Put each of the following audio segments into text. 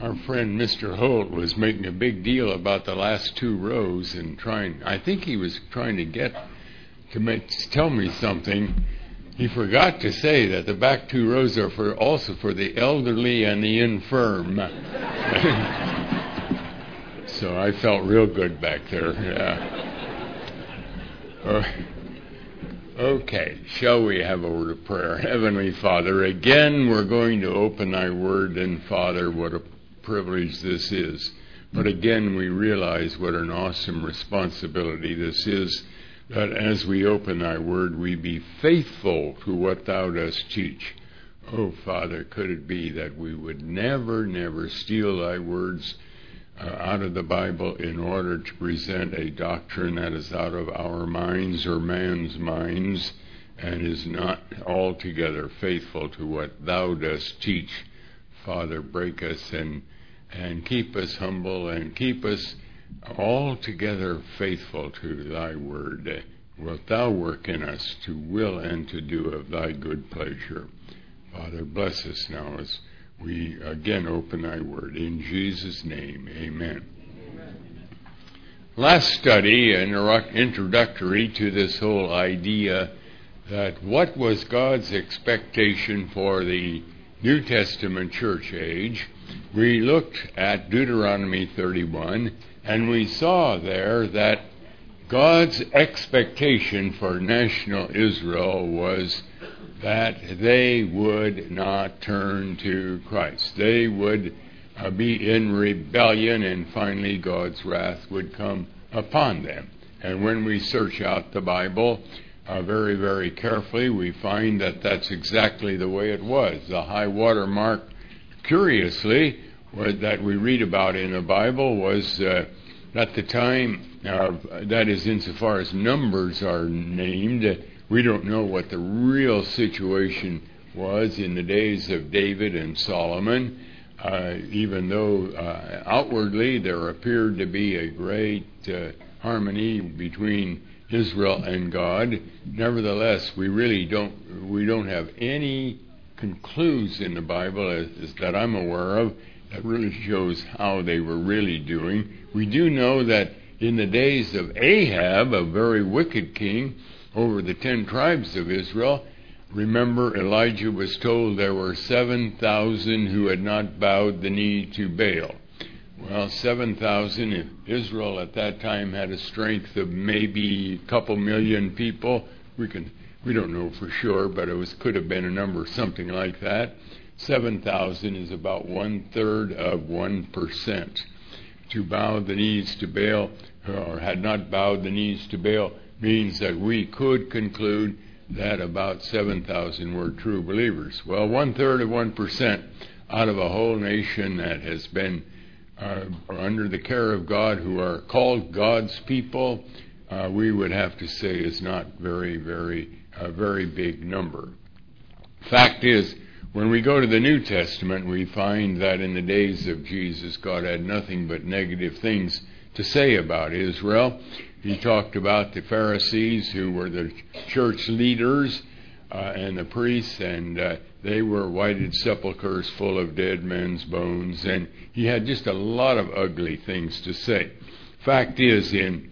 our friend Mr. Holt was making a big deal about the last two rows and I think he was trying to tell me something. He forgot to say that the back two rows are also for the elderly and the infirm. So I felt real good back there. Yeah. Okay, shall we have a word of prayer? Heavenly Father, again we're going to open thy word, and Father, what a privilege this is. But again we realize what an awesome responsibility this is, that as we open thy word we be faithful to what thou dost teach. Oh Father, could it be that we would never steal thy words out of the Bible in order to present a doctrine that is out of our minds or man's minds and is not altogether faithful to what thou dost teach. Father, break us and keep us humble and keep us altogether faithful to thy word. Wilt thou work in us to will and to do of thy good pleasure. Father, bless us now as we again open thy word. In Jesus' name, amen. Last study, introductory to this whole idea that what was God's expectation for the New Testament church age, we looked at Deuteronomy 31, and we saw there that God's expectation for national Israel was that they would not turn to Christ. They would be in rebellion, and finally God's wrath would come upon them. And when we search out the Bible very, very carefully, we find that that's exactly the way it was. The high water mark, curiously, that we read about in the Bible was at the time, that is insofar as numbers are named, we don't know what the real situation was in the days of David and Solomon, even though outwardly there appeared to be a great harmony between Israel and God. Nevertheless, we don't have any conclusions in the Bible that I'm aware of that really shows how they were really doing. We do know that in the days of Ahab, a very wicked king, over the 10 tribes of Israel, remember Elijah was told there were 7,000 who had not bowed the knee to Baal. Well, 7,000, if Israel at that time had a strength of maybe a couple million people, we don't know for sure, but could have been a number something like that. 7,000 is about 1/3 of 1%. To bow the knees to Baal, or had not bowed the knees to Baal, means that we could conclude that about 7,000 were true believers. Well, 1/3 of 1% out of a whole nation that has been under the care of God, who are called God's people, we would have to say is not a very big number. Fact is, when we go to the New Testament, we find that in the days of Jesus, God had nothing but negative things to say about Israel. He talked about the Pharisees, who were the church leaders, and the priests, and they were whited sepulchres full of dead men's bones, and he had just a lot of ugly things to say. Fact is, in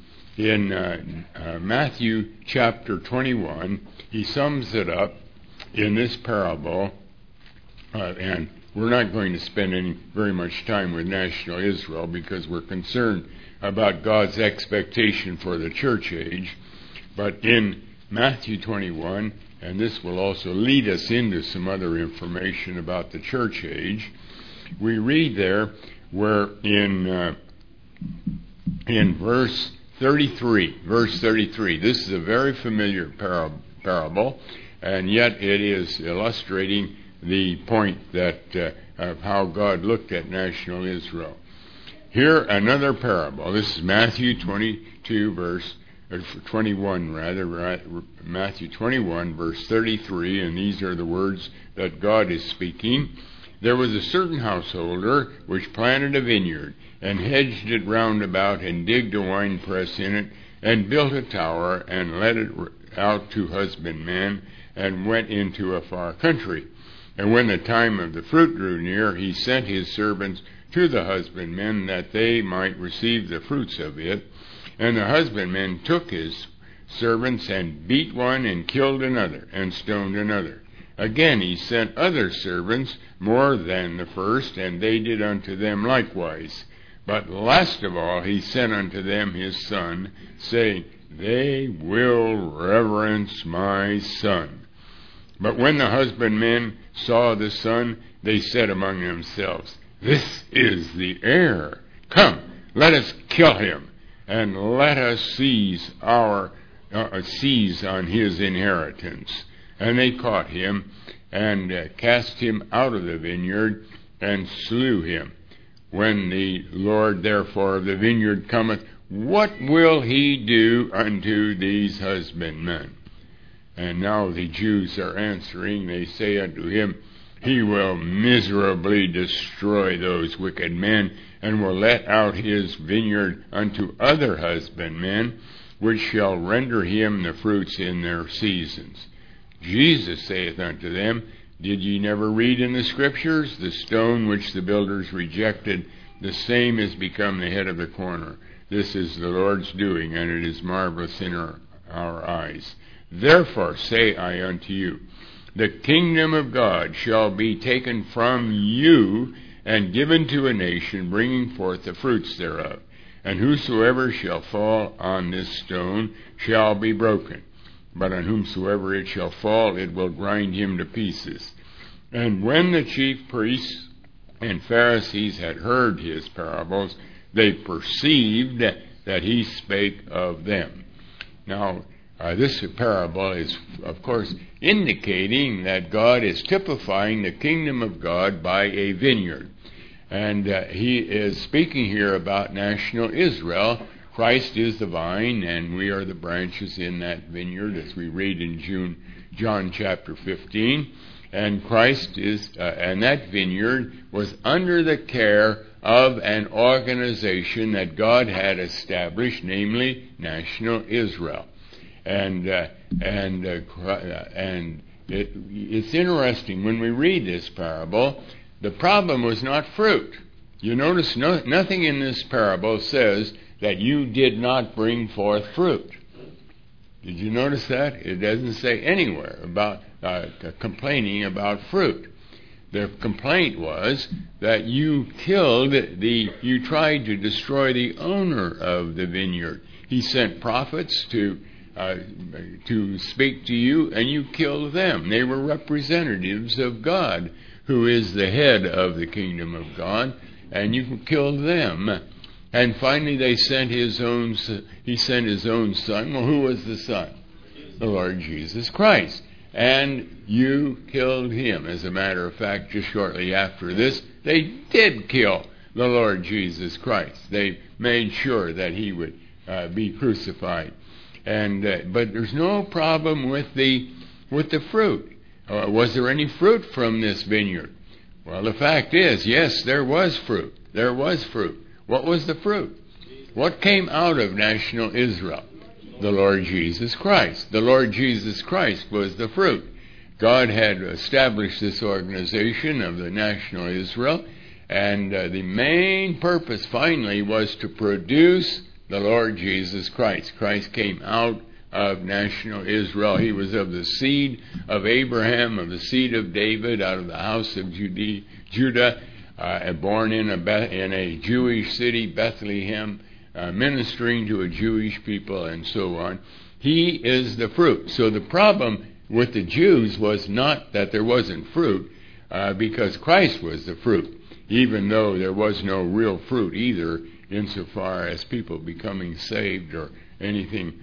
Matthew chapter 21, he sums it up in this parable, and we're not going to spend very much time with national Israel because we're concerned about God's expectation for the church age. But in Matthew 21, and this will also lead us into some other information about the church age, we read there where in verse 33, this is a very familiar parable, and yet it is illustrating the point that of how God looked at national Israel. Here, another parable. This is Matthew 21, Matthew 21, verse 33, and these are the words that God is speaking. There was a certain householder which planted a vineyard, and hedged it round about, and digged a winepress in it, and built a tower, and let it out to husbandmen, and went into a far country. And when the time of the fruit drew near, he sent his servants to the husbandmen, that they might receive the fruits of it. And the husbandmen took his servants, and beat one, and killed another, and stoned another. Again he sent other servants, more than the first, and they did unto them likewise. But last of all he sent unto them his son, saying, They will reverence my son. But when the husbandmen saw the son, they said among themselves, This is the heir. Come, let us kill him, and let us seize on his inheritance. And they caught him, and cast him out of the vineyard, and slew him. When the Lord therefore of the vineyard cometh, what will he do unto these husbandmen? And now the Jews are answering, they say unto him, He will miserably destroy those wicked men, and will let out his vineyard unto other husbandmen, which shall render him the fruits in their seasons. Jesus saith unto them, Did ye never read in the Scriptures, The stone which the builders rejected, the same is become the head of the corner. This is the Lord's doing, and it is marvelous in our eyes. Therefore say I unto you, the kingdom of God shall be taken from you, and given to a nation, bringing forth the fruits thereof. And whosoever shall fall on this stone shall be broken, but on whomsoever it shall fall, it will grind him to pieces. And when the chief priests and Pharisees had heard his parables, they perceived that he spake of them. Now, this parable is, of course, indicating that God is typifying the kingdom of God by a vineyard. And he is speaking here about national Israel. Christ is the vine, and we are the branches in that vineyard, as we read in John chapter 15. And Christ is, and that vineyard was under the care of an organization that God had established, namely National Israel. And it's interesting when we read this parable. The problem was not fruit. You notice nothing in this parable says that you did not bring forth fruit. Did you notice that? It doesn't say anywhere about complaining about fruit. The complaint was that you tried to destroy the owner of the vineyard. He sent prophets to speak to you, and you killed them. They were representatives of God, who is the head of the kingdom of God, and you killed them. And finally he sent his own son. Well, who was the son? The Lord Jesus Christ. And you killed him. As a matter of fact, just shortly after this, they did kill the Lord Jesus Christ. They made sure that he would be crucified. But there's no problem with the fruit. Was there any fruit from this vineyard? Well, the fact is, yes, there was fruit. There was fruit. What was the fruit? What came out of national Israel? The Lord Jesus Christ. The Lord Jesus Christ was the fruit. God had established this organization of the national Israel, and the main purpose finally was to produce the Lord Jesus Christ. Christ came out of national Israel. He was of the seed of Abraham, of the seed of David, out of the house of Judah, born in a Jewish city, Bethlehem, ministering to a Jewish people, and so on. He is the fruit. So the problem with the Jews was not that there wasn't fruit, because Christ was the fruit, even though there was no real fruit either, insofar as people becoming saved or anything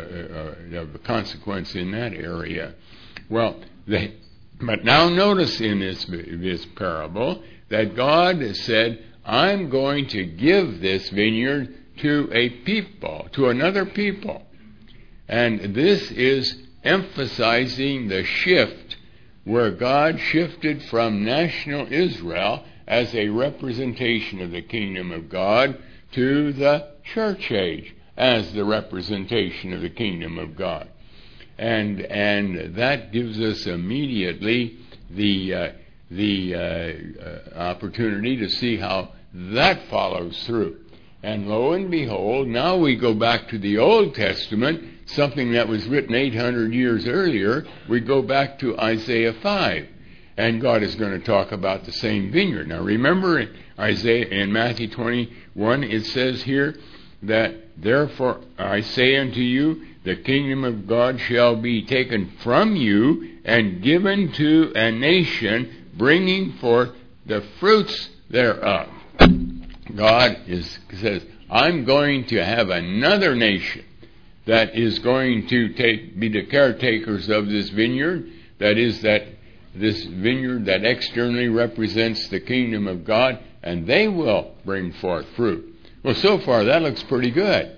of consequence in that area. Well, but now notice in this parable that God has said, I'm going to give this vineyard to a people, to another people. And this is emphasizing the shift where God shifted from national Israel as a representation of the kingdom of God to the church age as the representation of the kingdom of God. And that gives us immediately the the opportunity to see how that follows through. And lo and behold, now we go back to the Old Testament, something that was written 800 years earlier. We go back to Isaiah 5. And God is going to talk about the same vineyard. Now remember in Matthew 21, it says here that, therefore I say unto you, the kingdom of God shall be taken from you and given to a nation, bringing forth the fruits thereof. God says, I'm going to have another nation that is going to be the caretakers of this vineyard. That is, that this vineyard that externally represents the kingdom of God, and they will bring forth fruit. Well, so far that looks pretty good.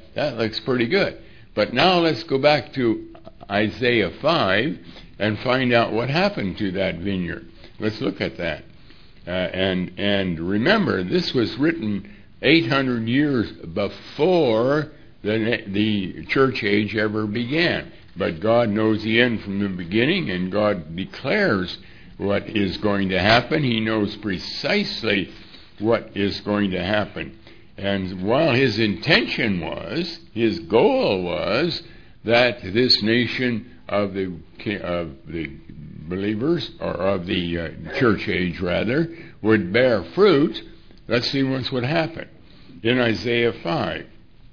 But now let's go back to Isaiah 5 and find out what happened to that vineyard. Let's look at that. And remember, this was written 800 years before the church age ever began. But God knows the end from the beginning, and God declares what is going to happen. He knows precisely what is going to happen. And while his intention was, his goal was, that this nation of the believers, or of the church age rather, would bear fruit, let's see what would happen. In Isaiah 5,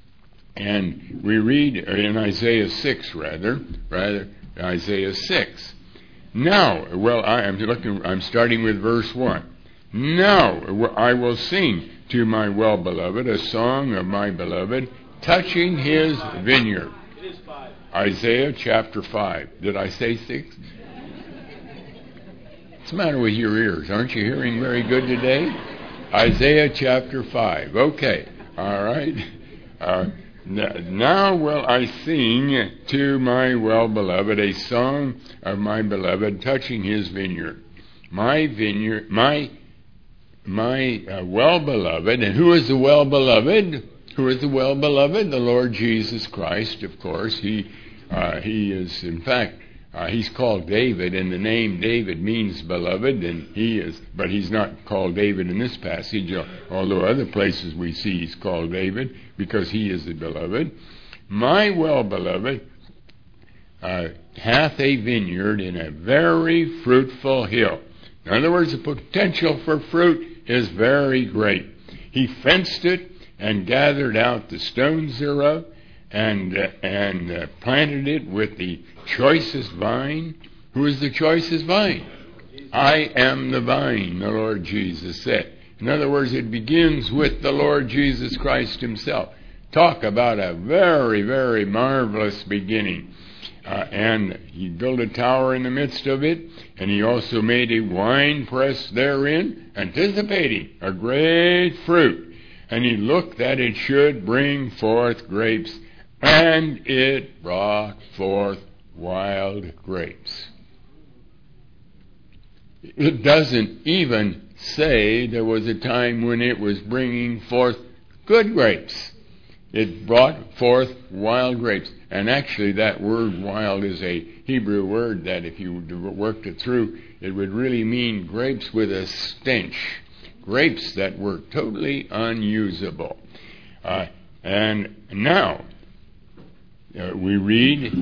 and we read in Isaiah 6 rather Isaiah 6. Now, well, I'm starting with verse 1. Now I will sing to my well-beloved a song of my beloved, touching his vineyard. It is 5. Isaiah chapter 5. Did I say 6? What's the matter with your ears? Aren't you hearing very good today? Isaiah chapter 5. Okay. All right. Now will I sing to my well-beloved a song of my beloved, touching his vineyard. My vineyard, my well-beloved. And who is the well-beloved? Who is the well-beloved? The Lord Jesus Christ, of course. He is, in fact, he's called David, and the name David means beloved, and but he's not called David in this passage, although other places we see he's called David, because he is the beloved. My well-beloved hath a vineyard in a very fruitful hill. In other words, the potential for fruit is very great. He fenced it and gathered out the stones thereof, and planted it with the choicest vine. Who is the choicest vine? I am the vine, the Lord Jesus said. In other words, it begins with the Lord Jesus Christ himself. Talk about a very, very marvelous beginning. And he built a tower in the midst of it, and he also made a wine press therein, anticipating a great fruit. And he looked that it should bring forth grapes, and it brought forth wild grapes. It doesn't even say there was a time when it was bringing forth good grapes. It brought forth wild grapes. And actually that word wild is a Hebrew word that if you worked it through, it would really mean grapes with a stench. Grapes that were totally unusable. And now, we read,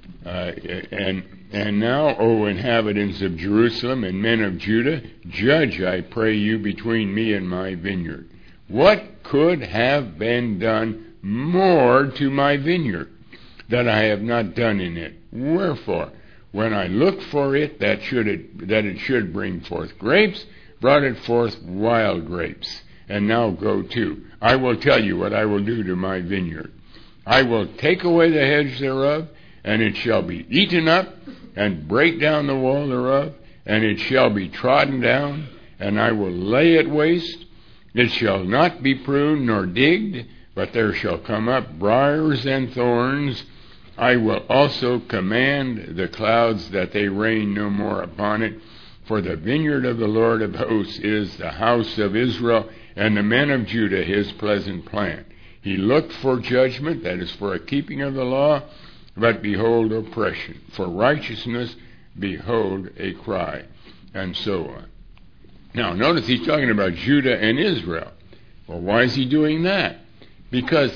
and now, O inhabitants of Jerusalem and men of Judah, judge, I pray you, between me and my vineyard. What could have been done more to my vineyard that I have not done in it? Wherefore, when I looked for it that it should bring forth grapes, brought it forth wild grapes. And now go to. I will tell you what I will do to my vineyard. I will take away the hedge thereof, and it shall be eaten up, and break down the wall thereof, and it shall be trodden down, and I will lay it waste. It shall not be pruned nor digged, but there shall come up briars and thorns. I will also command the clouds that they rain no more upon it. For the vineyard of the Lord of hosts is the house of Israel, and the men of Judah his pleasant plant. He looked for judgment, that is, for a keeping of the law, but behold oppression. For righteousness, behold a cry. And so on. Now, notice he's talking about Judah and Israel. Well, why is he doing that? Because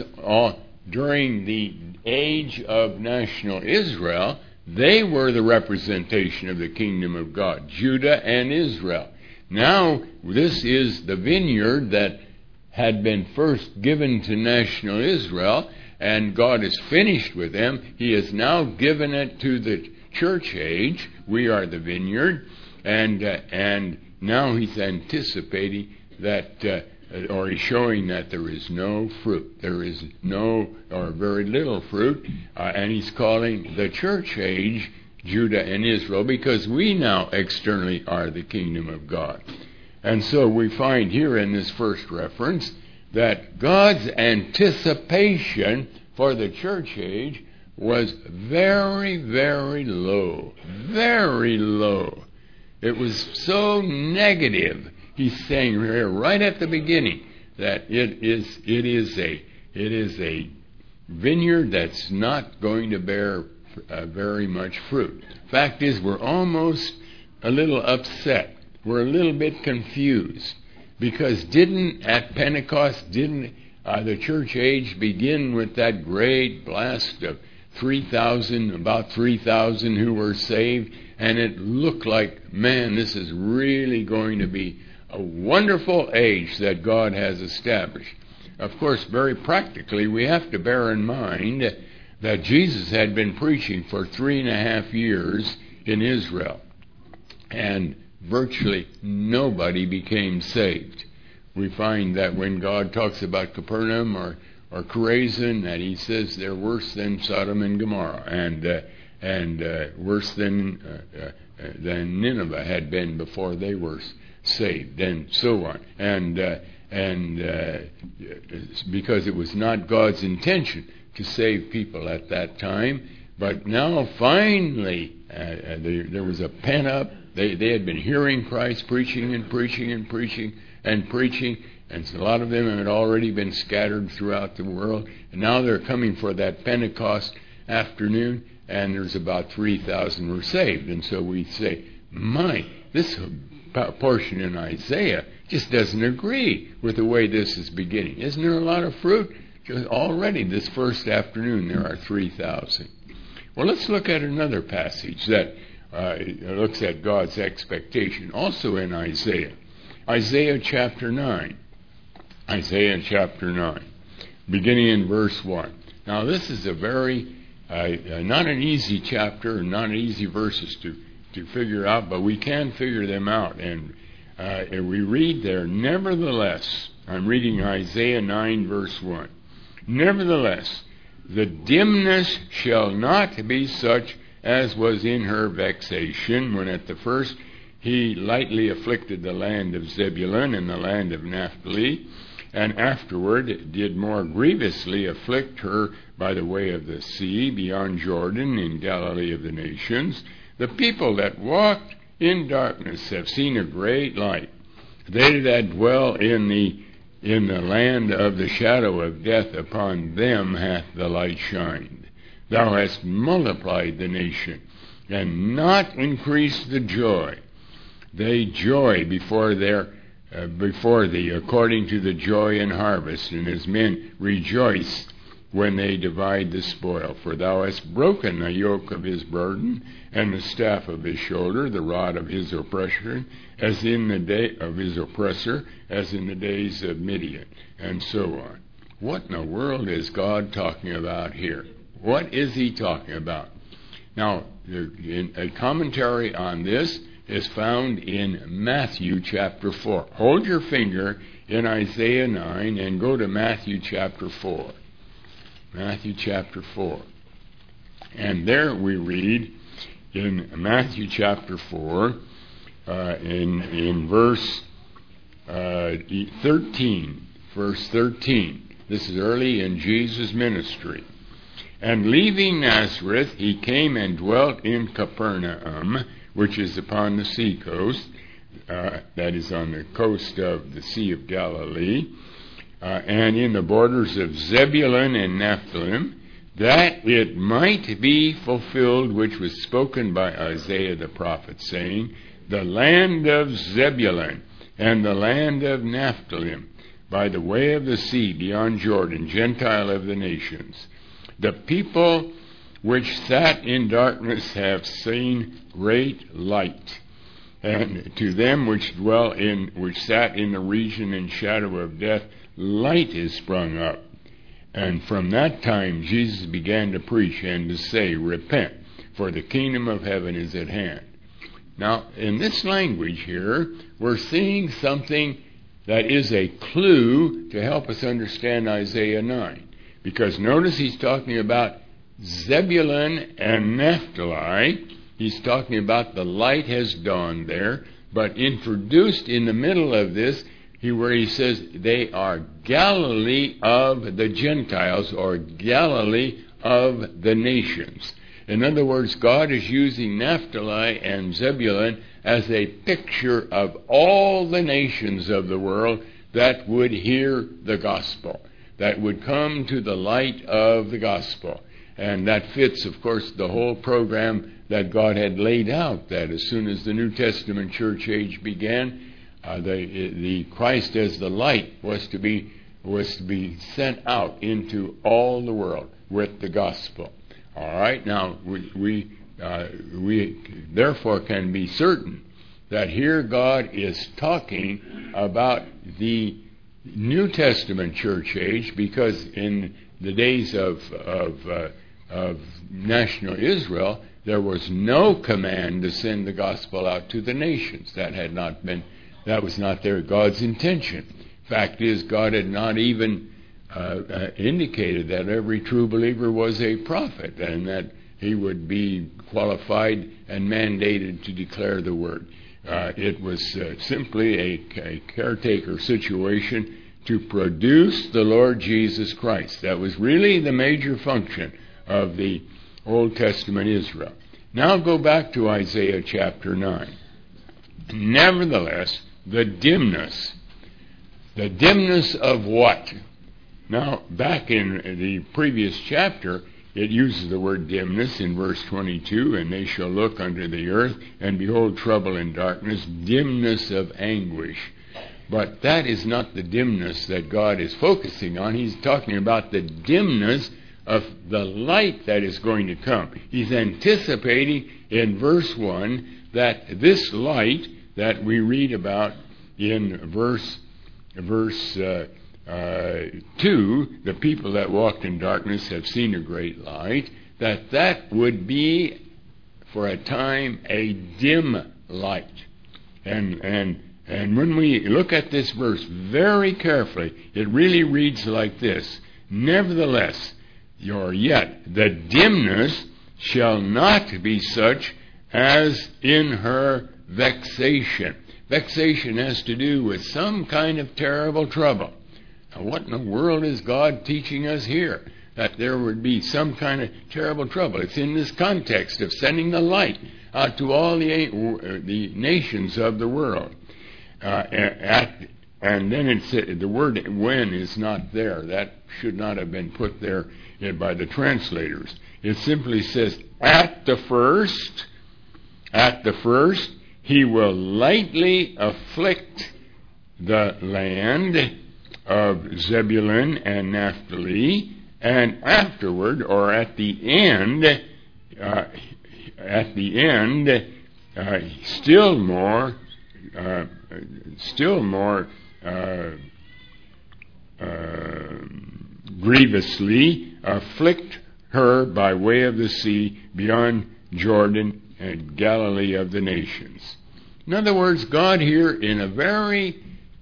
during the age of national Israel, they were the representation of the kingdom of God, Judah and Israel. Now, this is the vineyard that had been first given to national Israel, and God is finished with them. He has now given it to the church age. We are the vineyard, and now he's anticipating that, or he's showing that there is no fruit. There is no, or very little fruit, and he's calling the church age Judah and Israel, because we now externally are the kingdom of God. And so we find here in this first reference that God's anticipation for the church age was very, very low. Very low. It was so negative. He's saying here right at the beginning that it is a vineyard that's not going to bear very much fruit. Fact is, we're almost a little upset. We're a little bit confused, because at Pentecost, didn't the church age begin with that great blast of about 3,000 who were saved, and it looked like, man, this is really going to be a wonderful age that God has established. Of course, very practically, we have to bear in mind that Jesus had been preaching for 3.5 years in Israel, and virtually nobody became saved. We find that when God talks about Capernaum or Chorazin, that he says they're worse than Sodom and Gomorrah, and worse than Nineveh had been before they were saved, and so on. And because it was not God's intention to save people at that time, but now finally there was a pent-up. They had been hearing Christ preaching and preaching and preaching and preaching, and so a lot of them had already been scattered throughout the world, and now they're coming for that Pentecost afternoon, and there's about 3,000 were saved. And so we say, this portion in Isaiah just doesn't agree with the way this is beginning. Isn't there a lot of fruit? Just already this first afternoon there are 3,000. Well, let's look at another passage that looks at God's expectation, also in Isaiah. Isaiah chapter 9. Isaiah chapter 9, beginning in verse 1. Now, this is a very, not an easy chapter, not easy verses to figure out, but we can figure them out. And we read there, nevertheless, I'm reading Isaiah 9, verse 1. Nevertheless, the dimness shall not be such as was in her vexation, when at the first he lightly afflicted the land of Zebulun and the land of Naphtali, and afterward did more grievously afflict her by the way of the sea, beyond Jordan, in Galilee of the nations. The people that walked in darkness have seen a great light. They that dwell in the land of the shadow of death, upon them hath the light shined. Thou hast multiplied the nation, and not increased the joy. They joy before thee, according to the joy in harvest, and as men rejoice when they divide the spoil. For thou hast broken the yoke of his burden, and the staff of his shoulder, the rod of his oppression, as in the day of his oppressor, as in the days of Midian, and so on. What in the world is God talking about here? What is he talking about? Now, a commentary on this is found in Matthew chapter 4. Hold your finger in Isaiah 9 and go to Matthew chapter 4. Matthew chapter 4. And there we read in Matthew chapter 4, in verse 13. Verse 13. This is early in Jesus' ministry. And leaving Nazareth, he came and dwelt in Capernaum, which is upon the sea coast, that is on the coast of the Sea of Galilee, and in the borders of Zebulun and Naphtali, that it might be fulfilled which was spoken by Isaiah the prophet, saying, the land of Zebulun and the land of Naphtali, by the way of the sea beyond Jordan, Gentile of the nations. The people which sat in darkness have seen great light. And to them which sat in the region and shadow of death, light is sprung up. And from that time Jesus began to preach and to say, repent, for the kingdom of heaven is at hand. Now, in this language here, we're seeing something that is a clue to help us understand Isaiah 9. Because notice he's talking about Zebulun and Naphtali. He's talking about the light has dawned there. But introduced in the middle of this, where he says they are Galilee of the Gentiles, or Galilee of the nations. In other words, God is using Naphtali and Zebulun as a picture of all the nations of the world that would hear the gospel, that would come to the light of the gospel. And that fits, of course, the whole program that God had laid out, that as soon as the New Testament church age began, the Christ as the light was to be sent out into all the world with the gospel. All right, now we therefore can be certain that here God is talking about the New Testament church age, because in the days of national Israel, there was no command to send the gospel out to the nations. That was not God's intention. Fact is, God had not even indicated that every true believer was a prophet and that he would be qualified and mandated to declare the word. It was simply a caretaker situation to produce the Lord Jesus Christ. That was really the major function of the Old Testament Israel. Now go back to Isaiah chapter 9. Nevertheless, the dimness of what? Now, back in the previous chapter, it uses the word dimness in verse 22, and they shall look unto the earth, and behold trouble and darkness, dimness of anguish. But that is not the dimness that God is focusing on. He's talking about the dimness of the light that is going to come. He's anticipating in verse 1 that this light that we read about in verse 2, the people that walked in darkness have seen a great light, that would be for a time a dim light. And when we look at this verse very carefully, it really reads like this: nevertheless, the dimness shall not be such as in her vexation. Vexation has to do with some kind of terrible trouble. Now, what in the world is God teaching us here? That there would be some kind of terrible trouble. It's in this context of sending the light out to all the nations of the world. And then it said, the word when is not there. That should not have been put there by the translators. It simply says, at the first, he will lightly afflict the land of Zebulun and Naphtali, and afterward, or at the end, still more grievously afflict her by way of the sea beyond Jordan and Galilee of the nations. In other words, God here, in a very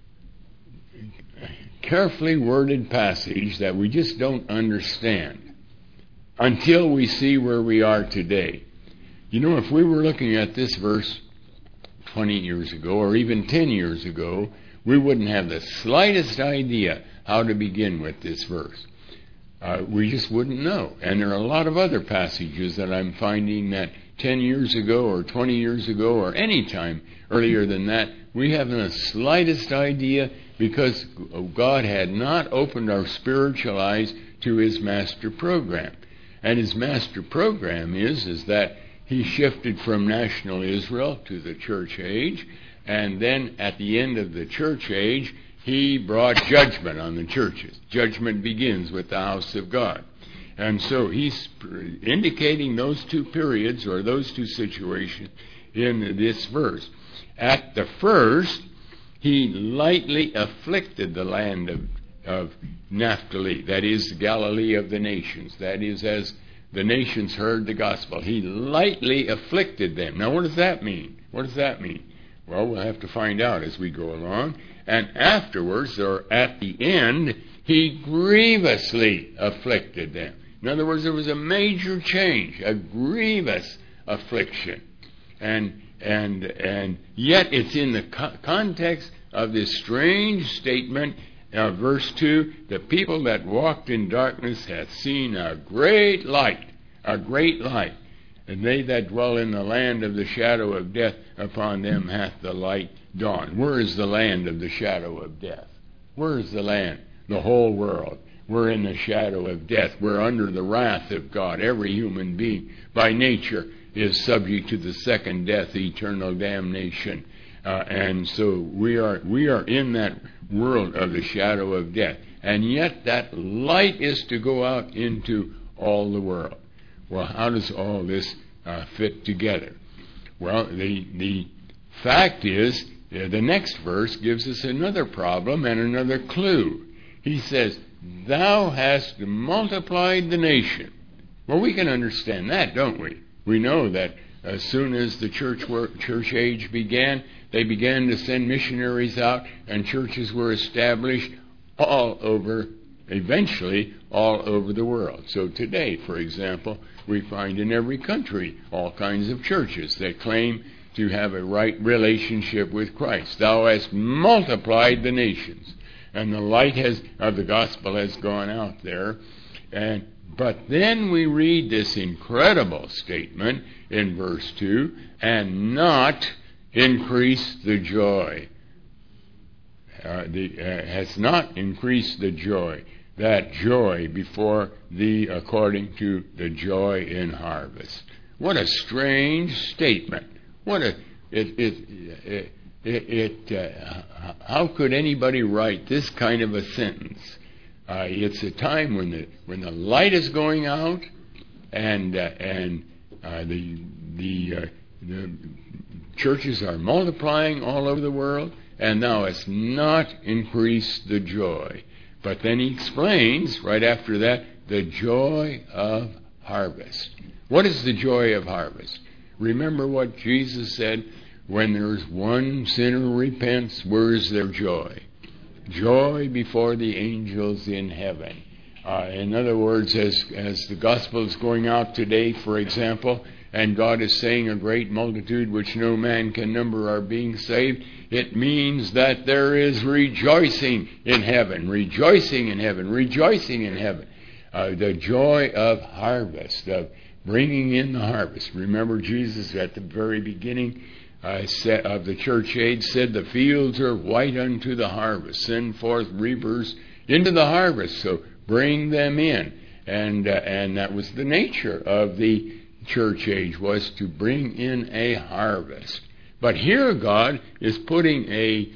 carefully worded passage that we just don't understand until we see where we are today. You know, if we were looking at this verse 20 years ago or even 10 years ago, we wouldn't have the slightest idea how to begin with this verse. We just wouldn't know. And there are a lot of other passages that I'm finding that 10 years ago or 20 years ago or any time earlier than that, we haven't the slightest idea, because God had not opened our spiritual eyes to his master program. And his master program is that he shifted from national Israel to the church age, And then at the end of the church age, he brought judgment on the churches. Judgment begins with the house of God. And so he's indicating those two periods or those two situations in this verse. At the first, he lightly afflicted the land of Naphtali, that is, Galilee of the nations. That is, as the nations heard the gospel. He lightly afflicted them. Now, what does that mean? What does that mean? Well, we'll have to find out as we go along. And afterwards, or at the end, he grievously afflicted them. In other words, there was a major change, a grievous affliction. And yet it's in the context of this strange statement, verse 2, the people that walked in darkness hath seen a great light, and they that dwell in the land of the shadow of death, upon them hath the light dawned. Where is the land of the shadow of death? Where is the land? The whole world. We're in the shadow of death. We're under the wrath of God. Every human being by nature is subject to the second death, eternal damnation. And so we are in that world of the shadow of death. And yet that light is to go out into all the world. Well, how does all this fit together? Well, the fact is, the next verse gives us another problem and another clue. He says, thou hast multiplied the nation. Well, we can understand that, don't we? We know that as soon as the church age began, they began to send missionaries out, and churches were established eventually all over the world. So today, for example, we find in every country all kinds of churches that claim to have a right relationship with Christ. Thou hast multiplied the nations. And the light of the gospel has gone out there. But then we read this incredible statement in verse 2, and not increase the joy. Has not increased the joy. That joy before thee according to the joy in harvest. What a strange statement. How could anybody write this kind of a sentence? It's a time when the light is going out, and the churches are multiplying all over the world, and thou hast not increased the joy. But then he explains right after that the joy of harvest. What is the joy of harvest? Remember what Jesus said. When there's one sinner repents, where is their joy? Joy before the angels in heaven. In other words, as the gospel is going out today, for example, and God is saying a great multitude which no man can number are being saved, it means that there is rejoicing in heaven, rejoicing in heaven, rejoicing in heaven. The joy of harvest, of bringing in the harvest. Remember Jesus at the very beginning of the church age said, the fields are white unto the harvest. Send forth reapers into the harvest. So bring them in. And that was the nature of the church age, was to bring in a harvest. But here God is putting a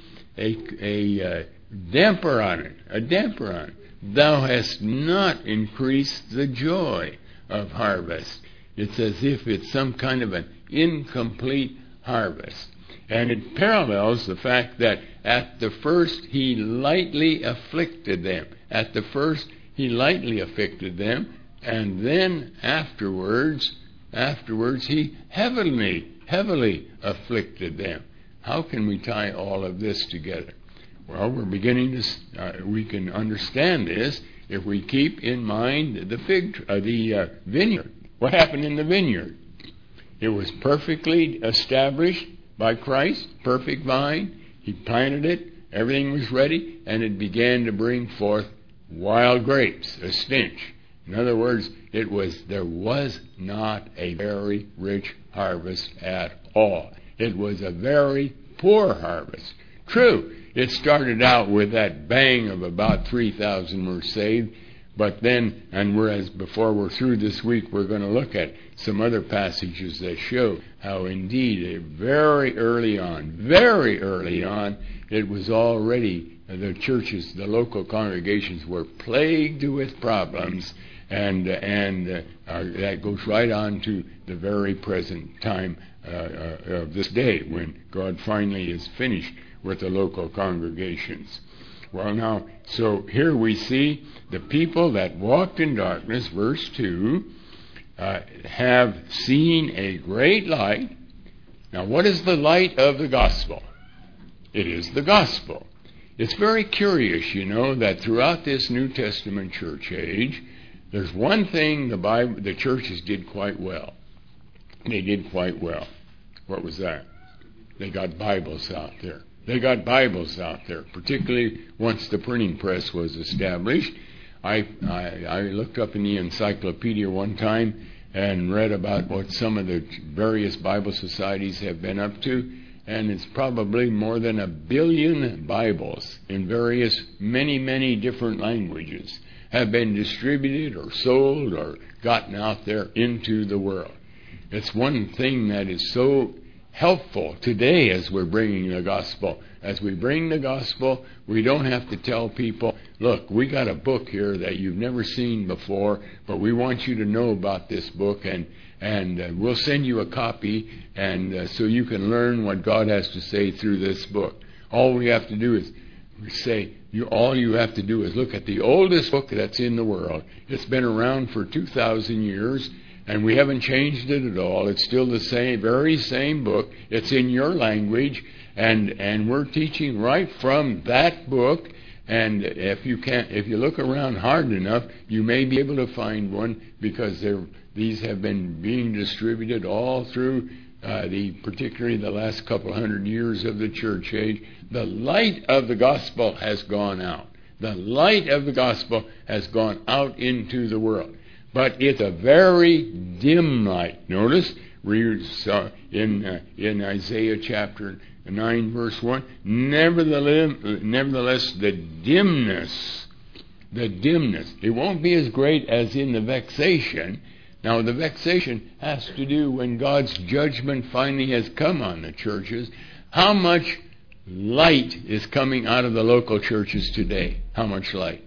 damper on it, a damper on it. Thou hast not increased the joy of harvest. It's as if it's some kind of an incomplete harvest. And it parallels the fact that at the first he lightly afflicted them. At the first he lightly afflicted them, and then afterwards he heavily afflicted them. How can we tie all of this together? Well, we're beginning to. We can understand this if we keep in mind the vineyard. What happened in the vineyard? It was perfectly established by Christ, perfect vine. He planted it, everything was ready, and it began to bring forth wild grapes, a stench. In other words, there was not a very rich harvest at all. It was a very poor harvest. True, it started out with that bang of about 3,000 were saved, But then, and whereas before we're through this week, we're going to look at some other passages that show how indeed very early on, it was already the churches, the local congregations were plagued with problems, and that goes right on to the very present time of this day when God finally is finished with the local congregations. Well, now, so here we see the people that walked in darkness, verse 2, have seen a great light. Now, what is the light of the gospel? It is the gospel. It's very curious, that throughout this New Testament church age, there's one thing the churches did quite well. They did quite well. What was that? They got Bibles out there. Particularly once the printing press was established. I looked up in the encyclopedia one time and read about what some of the various Bible societies have been up to, and it's probably more than 1 billion Bibles in various, many different languages have been distributed or sold or gotten out there into the world. It's one thing that is so helpful today as we're bringing the gospel. As we bring the gospel, we don't have to tell people, look, we got a book here that you've never seen before, but we want you to know about this book, and we'll send you a copy, and so you can learn what God has to say through this book. All we have to do is all you have to do is look at the oldest book that's in the world. It's been around for 2,000 years, and we haven't changed it at all. It's still the same, very same book. It's in your language, and we're teaching right from that book. And if you look around hard enough, you may be able to find one, because these have been being distributed all through particularly the last couple hundred years of the church age. The light of the gospel has gone out. The light of the gospel has gone out into the world. But it's a very dim light. Notice we saw in Isaiah chapter 9 verse 1, nevertheless the dimness, it won't be as great as in the vexation. Now the vexation has to do when God's judgment finally has come on the churches. How much light is coming out of the local churches today? How much light?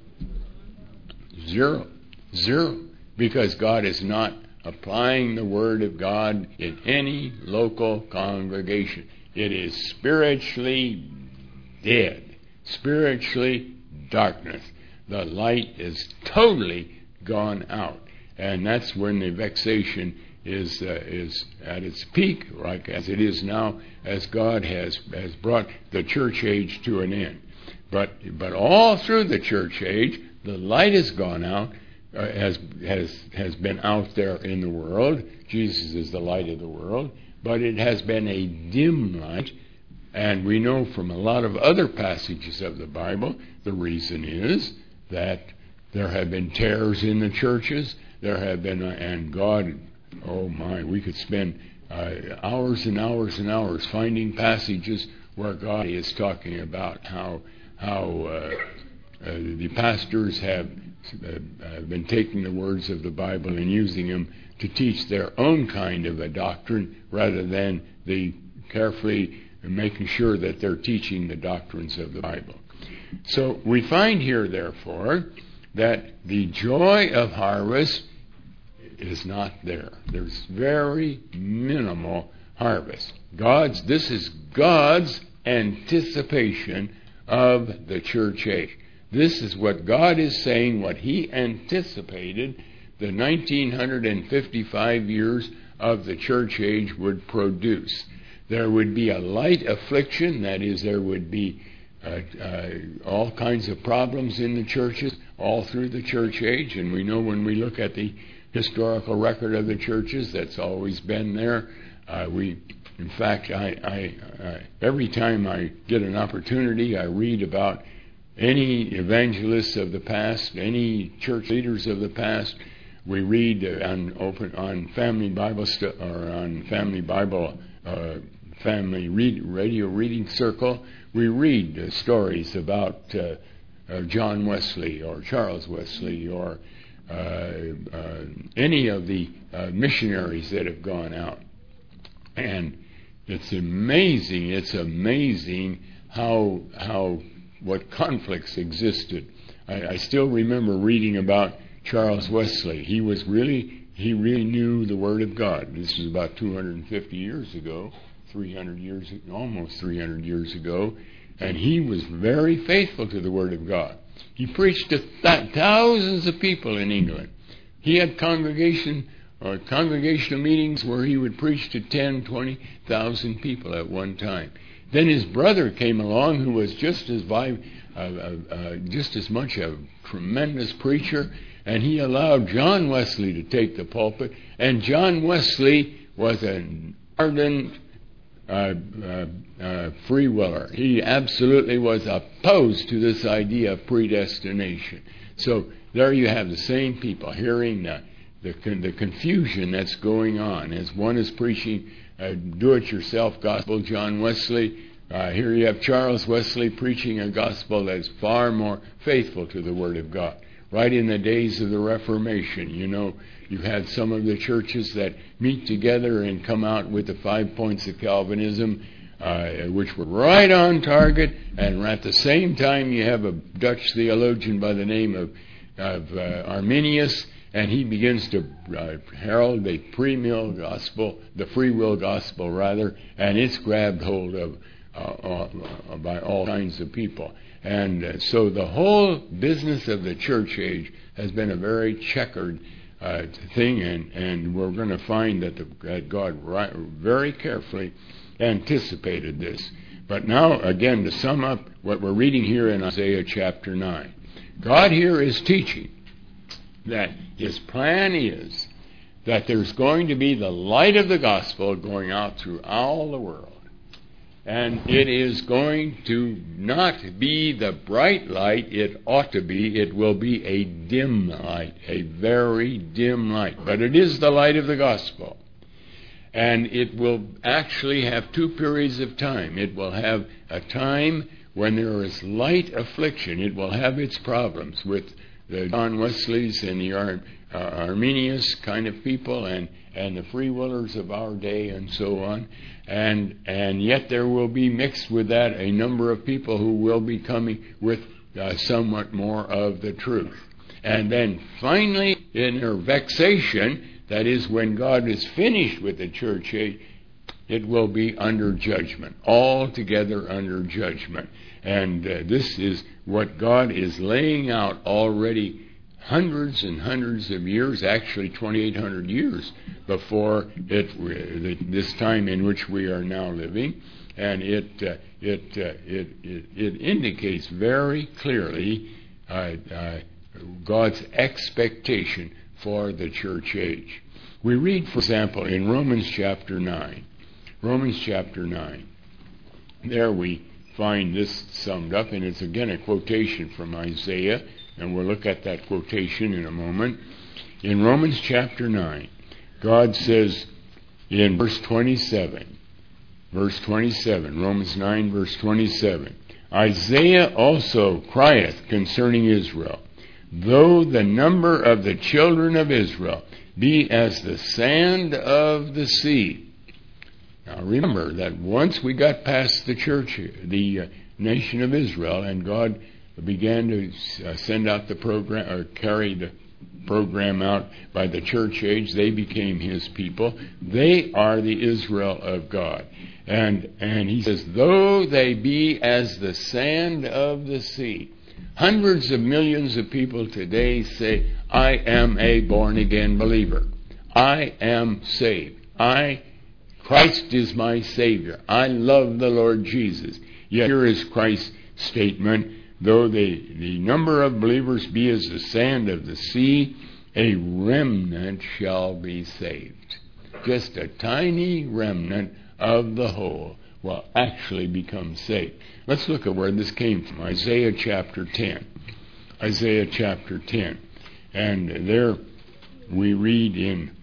Zero. Because God is not applying the Word of God in any local congregation. It is spiritually dead, spiritually darkness. The light is totally gone out. And that's when the vexation is at its peak, like as it is now, as God has brought the church age to an end. But all through the church age, the light has gone out, has been out there in the world. Jesus is the light of the world, but it has been a dim light, and we know from a lot of other passages of the Bible, the reason is that there have been tares in the churches. There have been, and God, we could spend hours and hours and hours finding passages where God is talking about how the pastors have been taking the words of the Bible and using them to teach their own kind of a doctrine, rather than the carefully making sure that they're teaching the doctrines of the Bible. So we find here, therefore, that the joy of harvest is not there. There's very minimal harvest. This is God's anticipation of the church age. This is what God is saying, what He anticipated the 1955 years of the church age would produce. There would be a light affliction, that is, there would be all kinds of problems in the churches all through the church age, and we know when we look at the historical record of the churches, that's always been there. In fact, every time I get an opportunity, I read about any evangelists of the past, any church leaders of the past. We read on Family Bible Family Radio Reading Circle. We read stories about John Wesley or Charles Wesley or any of the missionaries that have gone out. And it's amazing how what conflicts existed. I still remember reading about Charles Wesley. He really knew the Word of God. This is about 250 years ago, almost 300 years ago, and he was very faithful to the Word of God. He preached to thousands of people in England. He had congregational meetings where he would preach to 10, 20,000 people at one time. Then his brother came along, who was just as much a tremendous preacher, and he allowed John Wesley to take the pulpit. And John Wesley was an ardent free willer. He absolutely was opposed to this idea of predestination. So there you have the same people hearing the confusion that's going on. As one is preaching do-it-yourself gospel, John Wesley, here you have Charles Wesley preaching a gospel that's far more faithful to the Word of God. Right in the days of the Reformation, you had some of the churches that meet together and come out with the 5 points of Calvinism, which were right on target, and at the same time you have a Dutch theologian by the name of Arminius, and he begins to herald the free will gospel, and it's grabbed hold of by all kinds of people. And so the whole business of the church age has been a very checkered thing, and we're going to find that God very carefully anticipated this. But now, again, to sum up what we're reading here in Isaiah chapter 9, God here is teaching that His plan is that there's going to be the light of the gospel going out through all the world. And it is going to not be the bright light it ought to be. It will be a dim light, a very dim light. But it is the light of the gospel. And it will actually have two periods of time. It will have a time when there is light affliction. It will have its problems with the John Wesleys and the Arminius kind of people and the free willers of our day and so on. And yet there will be mixed with that a number of people who will be coming with somewhat more of the truth. And then finally, in their vexation, that is when God is finished with the church age, it will be under judgment, altogether under judgment. And this is what God is laying out already hundreds and hundreds of years, actually 2,800 years before this time in which we are now living. And it indicates very clearly God's expectation for the church age. We read, for example, in Romans chapter 9. Romans chapter 9. There we find this summed up, and it's again a quotation from Isaiah, and we'll look at that quotation in a moment. In Romans chapter 9, God says in verse 27, Romans 9, verse 27, Isaiah also crieth concerning Israel, though the number of the children of Israel be as the sand of the sea. Now remember that once we got past the church, the nation of Israel, and God began to send out the program, or carry the program out by the church age, they became His people. They are the Israel of God. And He says, though they be as the sand of the sea. Hundreds of millions of people today say, I am a born-again believer. I am saved. Christ is my Savior. I love the Lord Jesus. Yet here is Christ's statement, though the number of believers be as the sand of the sea, a remnant shall be saved. Just a tiny remnant of the whole will actually become saved. Let's look at where this came from. Isaiah chapter 10. Isaiah chapter 10. And there we read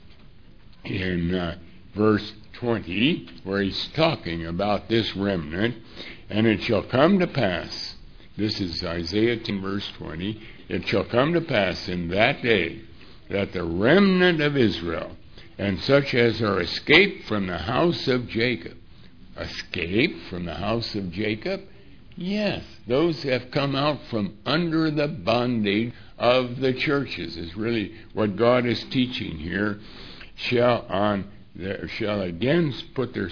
in verse 20, where he's talking about this remnant, and it shall come to pass This is Isaiah 10, verse 20. It shall come to pass in that day that the remnant of Israel, and such as are escaped from the house of Jacob. Escape from the house of Jacob? Yes, those have come out from under the bondage of the churches is really what God is teaching here. Shall again put their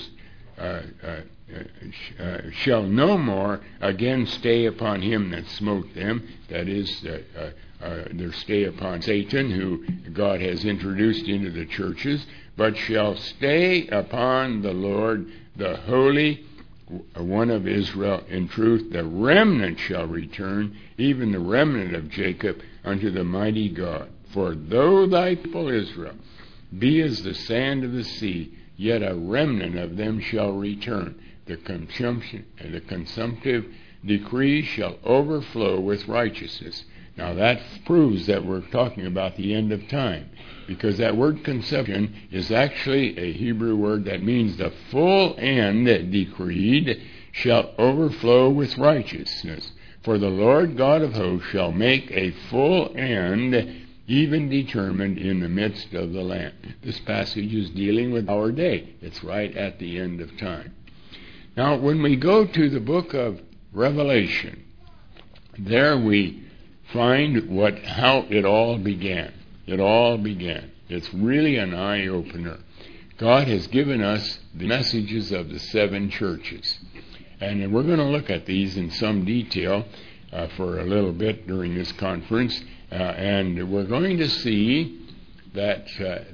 shall no more again stay upon him that smote them. That is, their stay upon Satan, who God has introduced into the churches, but shall stay upon the Lord, the Holy One of Israel. In truth, the remnant shall return, even the remnant of Jacob, unto the mighty God. For though thy people Israel be as the sand of the sea, yet a remnant of them shall return. The consumptive decree shall overflow with righteousness. Now that proves that we're talking about the end of time, because that word consumption is actually a Hebrew word that means the full end decreed shall overflow with righteousness. For the Lord God of hosts shall make a full end even determined in the midst of the land. This passage is dealing with our day. It's right at the end of time. Now, when we go to the book of Revelation, there we find how it all began. It all began. It's really an eye-opener. God has given us the messages of the 7 churches. And we're going to look at these in some detail for a little bit during this conference. And we're going to see that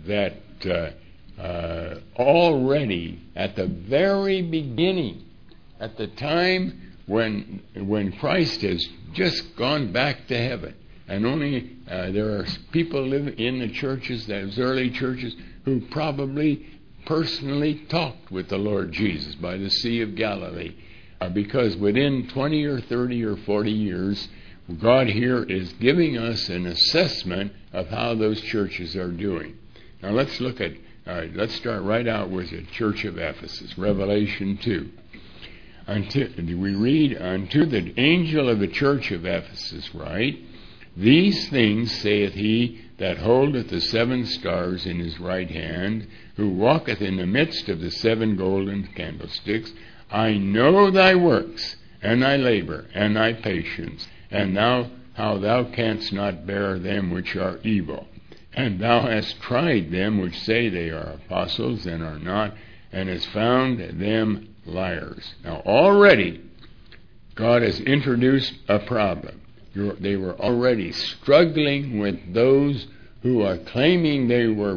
already at the very beginning, at the time when Christ has just gone back to heaven, and only there are people living in the churches, those early churches, who probably personally talked with the Lord Jesus by the Sea of Galilee, because within 20 or 30 or 40 years, God here is giving us an assessment of how those churches are doing. Now let's start right out with the church of Ephesus, Revelation 2. We read, unto the angel of the church of Ephesus write, these things saith he that holdeth the 7 stars in his right hand, who walketh in the midst of the 7 golden candlesticks. I know thy works, and thy labor, and thy patience, and how thou canst not bear them which are evil. And thou hast tried them which say they are apostles, and are not, and hast found them liars. Now already God has introduced a problem. They were already struggling with those who are claiming they were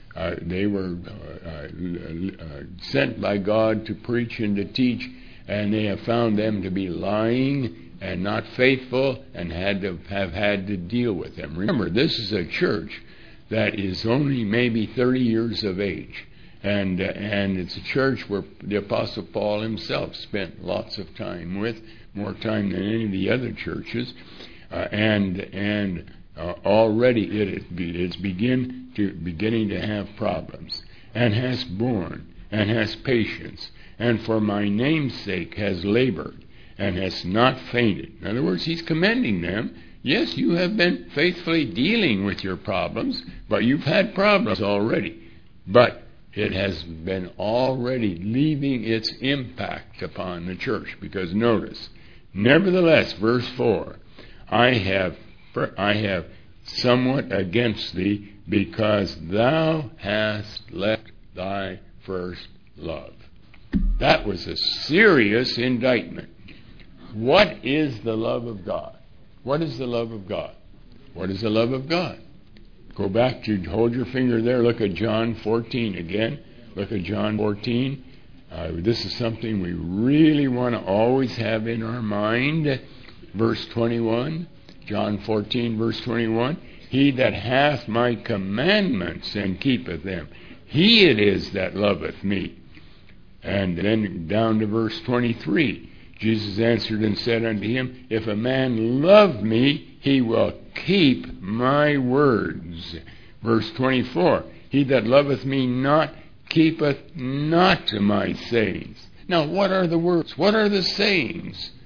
sent by God to preach and to teach, and they have found them to be lying and not faithful, and have had to deal with them. Remember, this is a church that is only maybe 30 years of age, and it's a church where the Apostle Paul himself spent lots of time with, more time than any of the other churches, and already it's beginning to have problems, and has borne, and has patience, and for my name's sake has labored, and has not fainted. In other words, he's commending them. Yes, you have been faithfully dealing with your problems, but you've had problems already. But it has been already leaving its impact upon the church. Because notice, nevertheless, verse 4, I have somewhat against thee, because thou hast left thy first love. That was a serious indictment. What is the love of God? What is the love of God? What is the love of God? Go back to, hold your finger there, look at John 14 again. Look at John 14. This is something we really want to always have in our mind. Verse 21, John 14, verse 21. He that hath my commandments and keepeth them, he it is that loveth me. And then down to verse 23. Jesus answered and said unto him, if a man love me, he will keep my words. Verse 24, he that loveth me not, keepeth not my sayings. Now, what are the words? What are the sayings?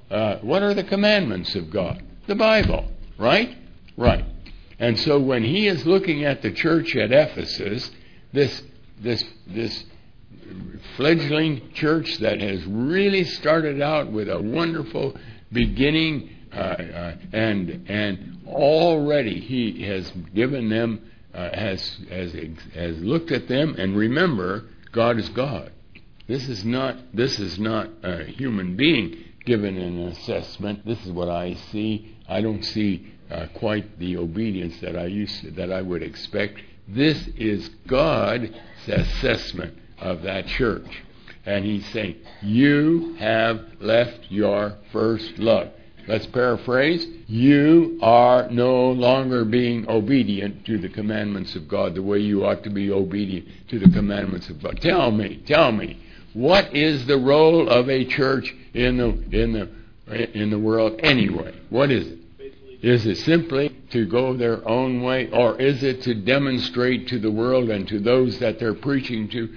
what are the commandments of God? The Bible, right? Right. And so when he is looking at the church at Ephesus, this fledgling church that has really started out with a wonderful beginning, and already he has given them, has looked at them, and remember, God is God. This is not a human being given an assessment. This is what I see. I don't see quite the obedience that I would expect. This is God's assessment of that church. And he's saying, you have left your first love. Let's paraphrase. You are no longer being obedient to the commandments of God the way you ought to be obedient to the commandments of God. Tell me, what is the role of a church in the world anyway? What is it? Is it simply to go their own way, or is it to demonstrate to the world and to those that they're preaching to,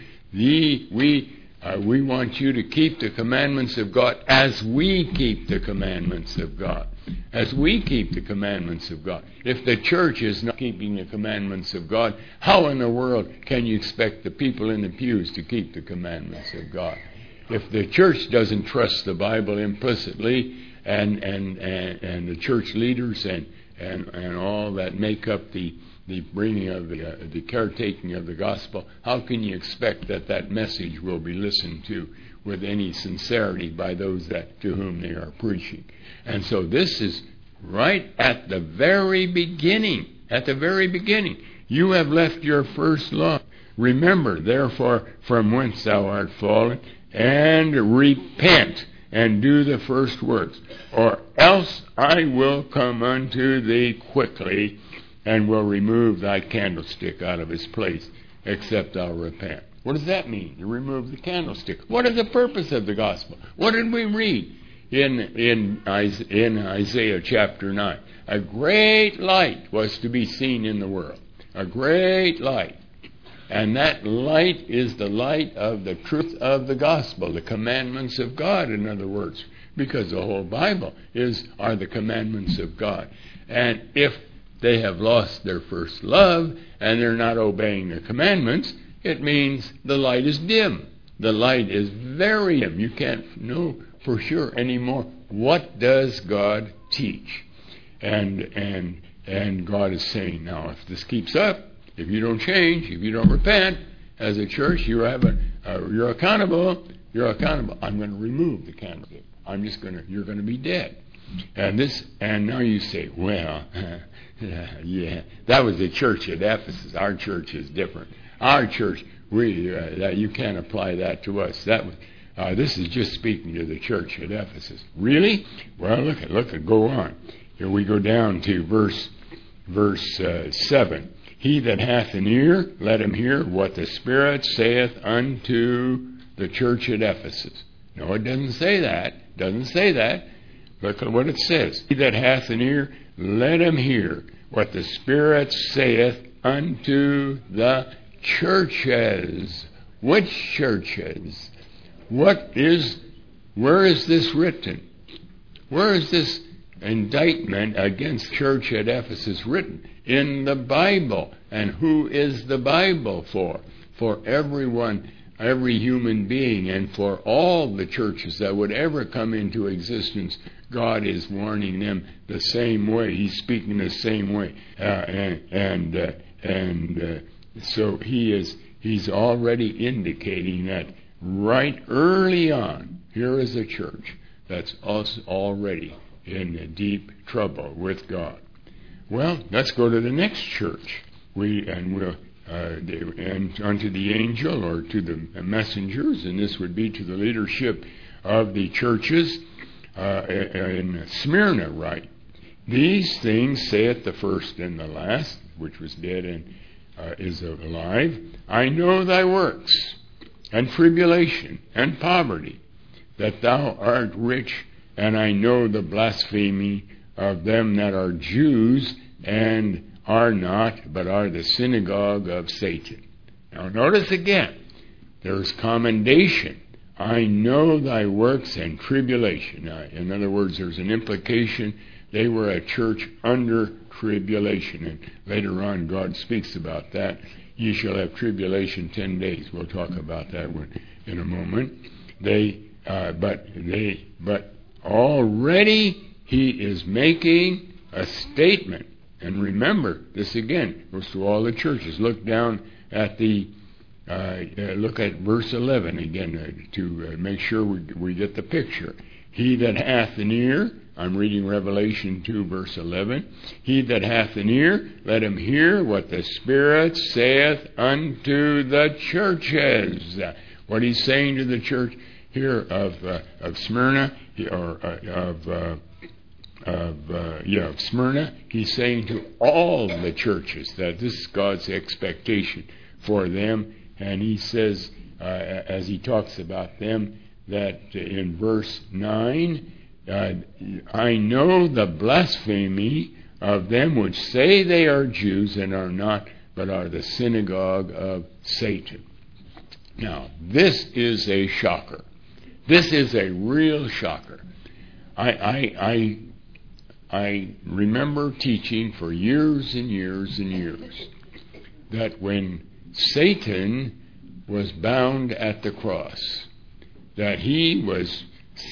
we want you to keep the commandments of God as we keep the commandments of God. As we keep the commandments of God. If the church is not keeping the commandments of God, how in the world can you expect the people in the pews to keep the commandments of God? If the church doesn't trust the Bible implicitly, and the church leaders and all that make up the bringing of the caretaking of the gospel, how can you expect that message will be listened to with any sincerity by those to whom they are preaching? And so this is right at the very beginning. At the very beginning, you have left your first love. Remember, therefore, from whence thou art fallen, and repent and do the first works, or else I will come unto thee quickly, and will remove thy candlestick out of his place, except thou repent. What does that mean, to remove the candlestick? What is the purpose of the gospel? What did we read in Isaiah chapter 9? A great light was to be seen in the world. A great light. And that light is the light of the truth of the gospel, the commandments of God, in other words, because the whole Bible are the commandments of God. And if they have lost their first love and they're not obeying the commandments, it means the light is dim. The light is very dim. You can't know for sure anymore what does God teach. And God is saying, now if this keeps up, if you don't change, if you don't repent, as a church, you're accountable. You're accountable. I'm going to remove the candlestick. You're going to be dead. And now you say, well, yeah, that was the church at Ephesus. Our church is different. Our church, you can't apply that to us. This is just speaking to the church at Ephesus. Really? Well, look, go on. Here we go down to verse 7. He that hath an ear, let him hear what the Spirit saith unto the church at Ephesus. No, it doesn't say that. Doesn't say that. Look at what it says. He that hath an ear, let him hear what the Spirit saith unto the churches. Which churches? Where is this written? Where is this indictment against church at Ephesus written? In the Bible. And who is the Bible for? For everyone, every human being, and for all the churches that would ever come into existence. God is warning them the same way. He's speaking the same way. So he's already indicating that right early on, here is a church that's also already in deep trouble with God. Well, let's go to the next church. And unto the angel, or to the messengers, and this would be to the leadership of the churches in Smyrna, write. These things saith the first and the last, which was dead and is alive. I know thy works, and tribulation, and poverty, that thou art rich, and I know the blasphemy of them that are Jews, and are not, but are the synagogue of Satan. Now notice again, there's commendation I know thy works and tribulation. Now, in other words, there's an implication. They were a church under tribulation. And later on, God speaks about that. Ye shall have tribulation 10 days. We'll talk about that one in a moment. But already he is making a statement. And remember, this again goes to all the churches. Look down at look at verse 11 again to make sure we get the picture. He that hath an ear, I'm reading Revelation 2 verse 11. He that hath an ear, let him hear what the Spirit saith unto the churches. What he's saying to the church here of Smyrna, of Smyrna, he's saying to all the churches that this is God's expectation for them. And he says, as he talks about them, that in verse 9, I know the blasphemy of them which say they are Jews and are not, but are the synagogue of Satan. Now, this is a shocker. This is a real shocker. I remember teaching for years and years and years that when Satan was bound at the cross, that he was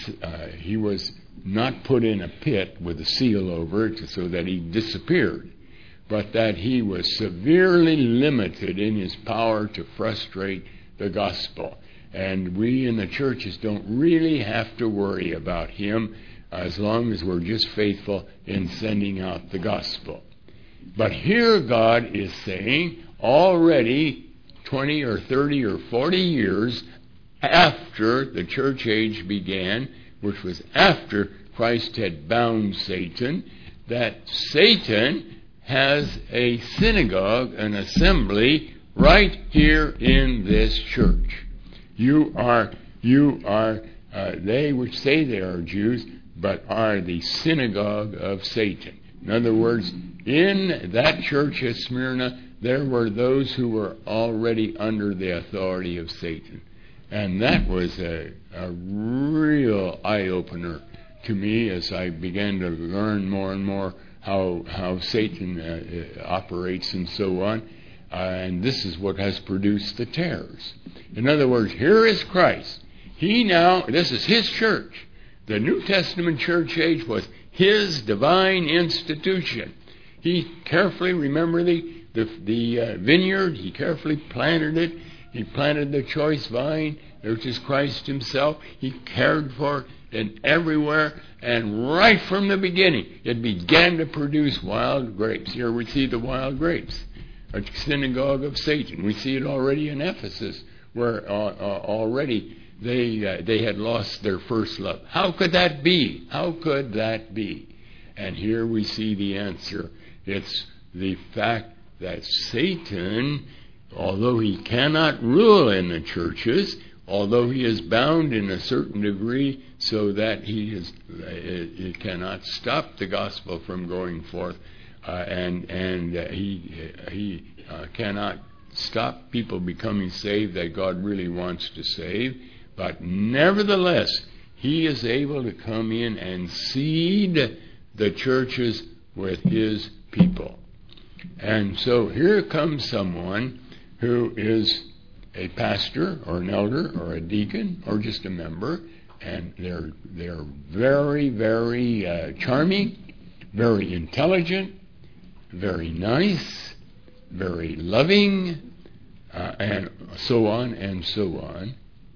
not put in a pit with a seal over it so that he disappeared, but that he was severely limited in his power to frustrate the gospel. And we in the churches don't really have to worry about him as long as we're just faithful in sending out the gospel. But here God is saying, already 20 or 30 or 40 years after the church age began, which was after Christ had bound Satan, that Satan has a synagogue, an assembly, right here in this church. You are they which say they are Jews, but are the synagogue of Satan. In other words, in that church at Smyrna, there were those who were already under the authority of Satan. And that was a real eye-opener to me as I began to learn more and more how Satan operates and so on. And this is what has produced the tares. In other words, here is Christ. This is his church. The New Testament church age was his divine institution. He carefully, remember the vineyard, he carefully planted it. He planted the choice vine, which is Christ himself. He cared for it and everywhere. And right from the beginning, it began to produce wild grapes. Here we see the wild grapes, a synagogue of Satan. We see it already in Ephesus, where already they had lost their first love. How could that be? How could that be? And here we see the answer. It's the fact that Satan, although he cannot rule in the churches, although he is bound in a certain degree so that he cannot stop the gospel from going forth, and he cannot stop people becoming saved that God really wants to save, but nevertheless, he is able to come in and seed the churches with his people. And so here comes someone who is a pastor or an elder or a deacon or just a member, and they're very, very charming, very intelligent, very nice, very loving, and so on and so on.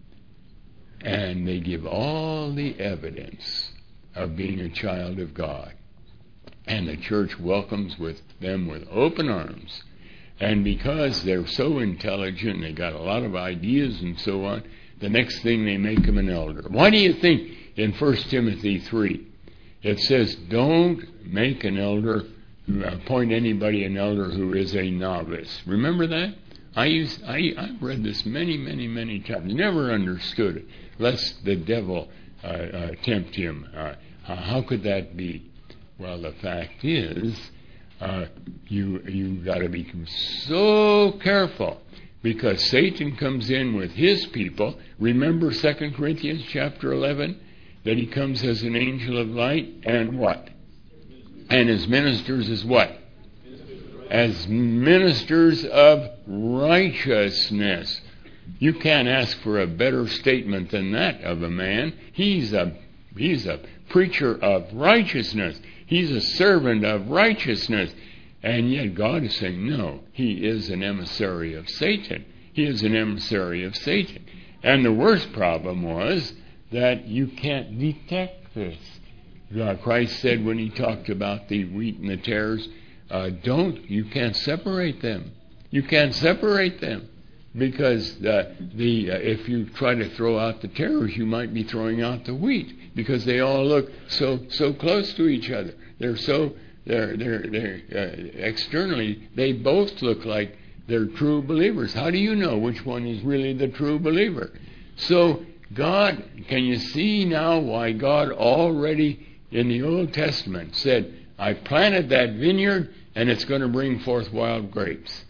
And they give all the evidence of being a child of God. And the church welcomes them with open arms. And because they're so intelligent, they got a lot of ideas and so on, the next thing they make them an elder. Why do you think in 1 Timothy 3 it says, don't make an elder, appoint anybody an elder who is a novice? Remember that? I've read this many times. Never understood it, lest the devil tempt him. How could that be? Well, the fact is, you got to be so careful, because Satan comes in with his people. Remember 2 Corinthians chapter 11, that he comes as an angel of light, and what? And his ministers as what? As ministers of righteousness. You can't ask for a better statement than that of a man. He's a preacher of righteousness. He's a servant of righteousness. And yet God is saying, no, he is an emissary of Satan. He is an emissary of Satan. And the worst problem was that you can't detect this. Christ said when he talked about the wheat and the tares, you can't separate them. You can't separate them. Because if you try to throw out the tares, you might be throwing out the wheat, because they all look so close to each other. They're externally, they both look like they're true believers. How do you know which one is really the true believer? So God, can you see now why God already in the Old Testament said, I planted that vineyard and it's going to bring forth wild grapes.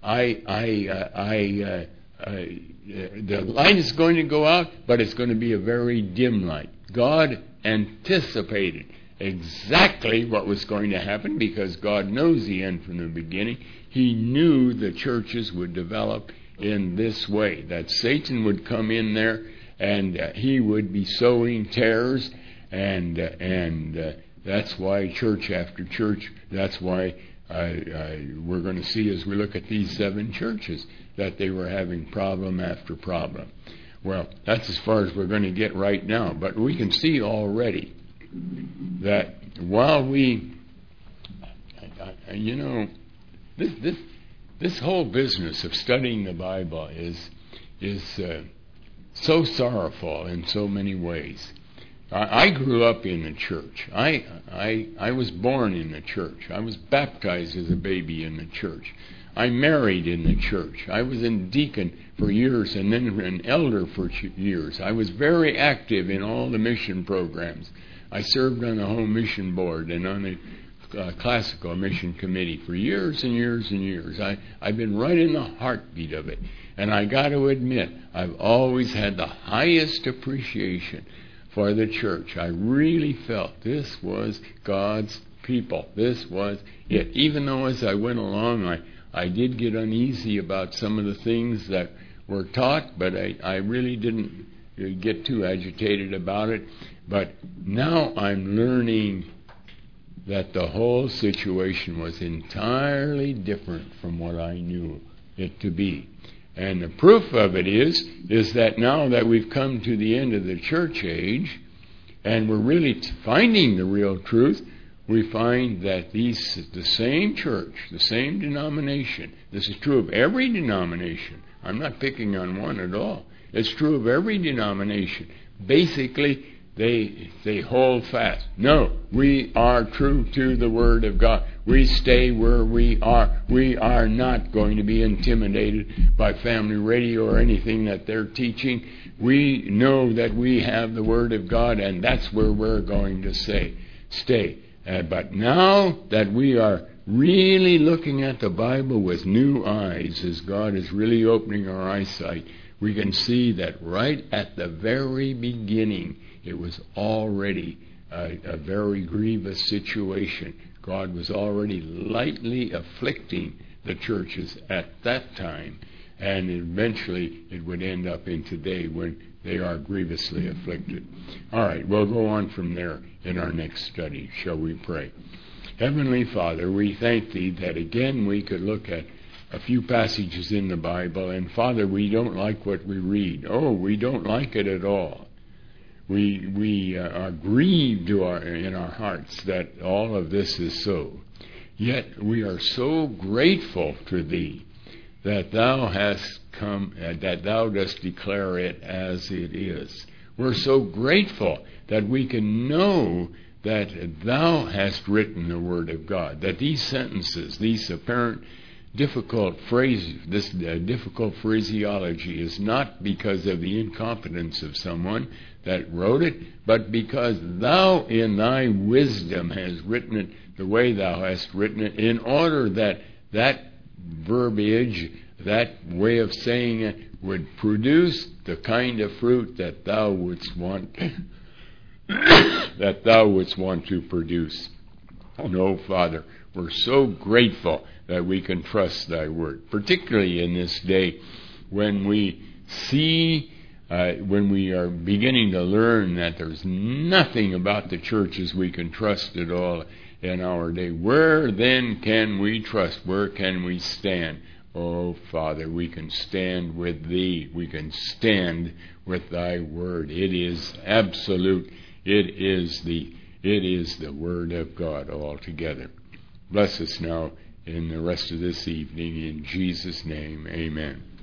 The light is going to go out, but it's going to be a very dim light. God anticipated exactly what was going to happen, because God knows the end from the beginning. He knew the churches would develop in this way, that Satan would come in there and he would be sowing tares, and that's why church after church, that's why we're going to see as we look at these 7 churches that they were having problem after problem. Well, that's as far as we're going to get right now. But we can see already that while this whole business of studying the Bible is so sorrowful in so many ways. I grew up in the church. I was born in the church. I was baptized as a baby in the church. I married in the church. I was a deacon for years and then an elder for years. I was very active in all the mission programs. I served on the home mission board and on the classical mission committee for years and years and years. I've been right in the heartbeat of it. And I got to admit, I've always had the highest appreciation for the church. I really felt this was God's people. This was it. Even though as I went along, I did get uneasy about some of the things that were taught, but I really didn't get too agitated about it. But now I'm learning that the whole situation was entirely different from what I knew it to be. And the proof of it is that now that we've come to the end of the church age, and we're really finding the real truth, we find that the same church, the same denomination, this is true of every denomination. I'm not picking on one at all. It's true of every denomination. Basically, they hold fast. No, we are true to the Word of God. We stay where we are. We are not going to be intimidated by family radio or anything that they're teaching. We know that we have the Word of God, and that's where we're going to stay. But now that we are really looking at the Bible with new eyes, as God is really opening our eyesight, we can see that right at the very beginning, it was already a very grievous situation. God was already lightly afflicting the churches at that time, and eventually it would end up in today when they are grievously afflicted. All right, we'll go on from there in our next study. Shall we pray? Heavenly Father, we thank Thee that again we could look at a few passages in the Bible, and Father, we don't like what we read. Oh, we don't like it at all. We are grieved in our hearts that all of this is so. Yet we are so grateful to Thee that Thou hast come, that Thou dost declare it as it is. We're so grateful that we can know that Thou hast written the Word of God, that these sentences, these apparent difficult phrases, this difficult phraseology is not because of the incompetence of someone that wrote it, but because Thou in Thy wisdom has written it the way Thou hast written it, in order that verbiage, that way of saying it, would produce the kind of fruit that thou wouldst want to produce. No, Father, we're so grateful that we can trust thy word, particularly in this day when we see, when we are beginning to learn that there's nothing about the churches we can trust at all in our day. Where then can we trust? Where can we stand? Oh, Father, we can stand with thee. We can stand with thy word. It is absolute. It is the word of God altogether. Bless us now in the rest of this evening. In Jesus' name, amen.